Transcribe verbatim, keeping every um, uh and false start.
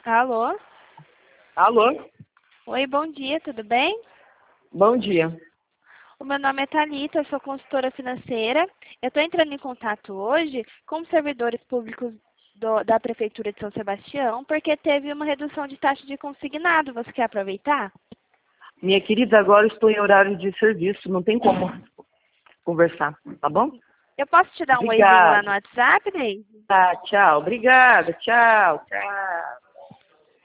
Alô? Alô? Oi, bom dia, tudo bem? Bom dia. O meu nome é Thalita, eu sou consultora financeira. Eu estou entrando em contato hoje com os servidores públicos do- da Prefeitura de São Sebastião, porque teve uma redução de taxa de consignado. Você quer aproveitar? Minha querida, agora estou em horário de serviço, não tem como conversar, tá bom? Eu posso te dar um oizinho lá no Obrigada. WhatsApp, Ney? Tá, tchau. Obrigada, tchau, tchau.